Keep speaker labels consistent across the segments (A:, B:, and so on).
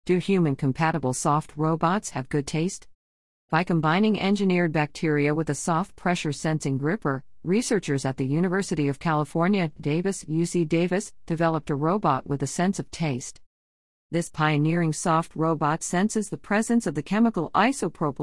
A: Do human-compatible soft robots have good taste? By combining engineered bacteria with a soft pressure-sensing gripper, researchers at the University of California, Davis, UC Davis, developed a robot with a sense of taste. This pioneering soft robot senses the presence of the chemical isopropyl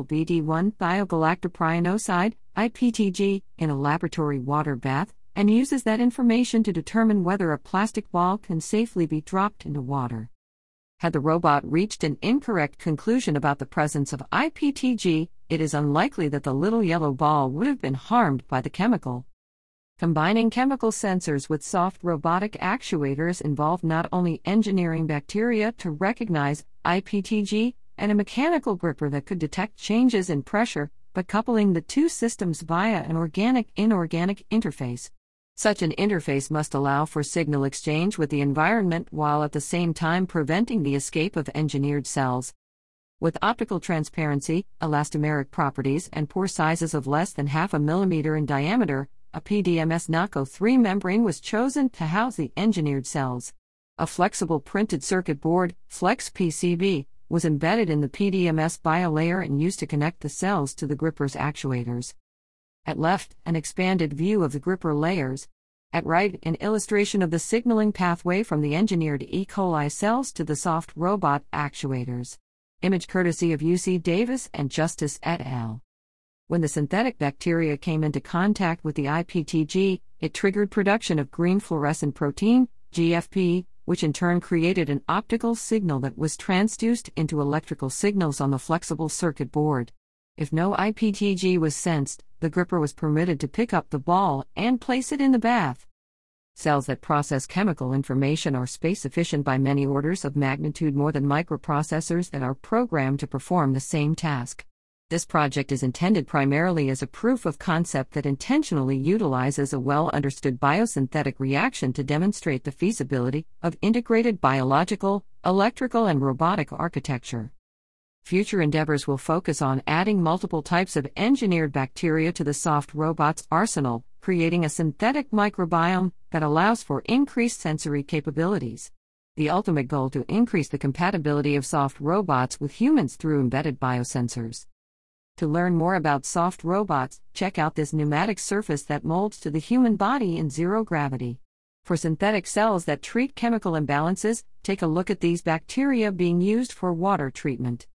A: bd1-thiogalactoprionoside, IPTG, in a laboratory water bath, and uses that information to determine whether a plastic ball can safely be dropped into water. Had the robot reached an incorrect conclusion about the presence of IPTG, it is unlikely that the little yellow ball would have been harmed by the chemical. Combining chemical sensors with soft robotic actuators involved not only engineering bacteria to recognize IPTG and a mechanical gripper that could detect changes in pressure, but coupling the two systems via an organic-inorganic interface. Such an interface must allow for signal exchange with the environment while at the same time preventing the escape of engineered cells. With optical transparency, elastomeric properties, and pore sizes of less than 0.5 millimeter in diameter, a PDMS NACO3 membrane was chosen to house the engineered cells. A flexible printed circuit board, Flex PCB, was embedded in the PDMS biolayer and used to connect the cells to the gripper's actuators. At left, an expanded view of the gripper layers. At right, an illustration of the signaling pathway from the engineered E. coli cells to the soft robot actuators. Image courtesy of UC Davis and Justice et al. When the synthetic bacteria came into contact with the IPTG, it triggered production of green fluorescent protein, GFP, which in turn created an optical signal that was transduced into electrical signals on the flexible circuit board. If no IPTG was sensed, the gripper was permitted to pick up the ball and place it in the bath. Cells that process chemical information are space-efficient by many orders of magnitude more than microprocessors that are programmed to perform the same task. This project is intended primarily as a proof of concept that intentionally utilizes a well-understood biosynthetic reaction to demonstrate the feasibility of integrated biological, electrical, and robotic architecture. Future endeavors will focus on adding multiple types of engineered bacteria to the soft robot's arsenal, creating a synthetic microbiome that allows for increased sensory capabilities. The ultimate goal to increase the compatibility of soft robots with humans through embedded biosensors. To learn more about soft robots, check out this pneumatic surface that molds to the human body in zero gravity. For synthetic cells that treat chemical imbalances, take a look at these bacteria being used for water treatment.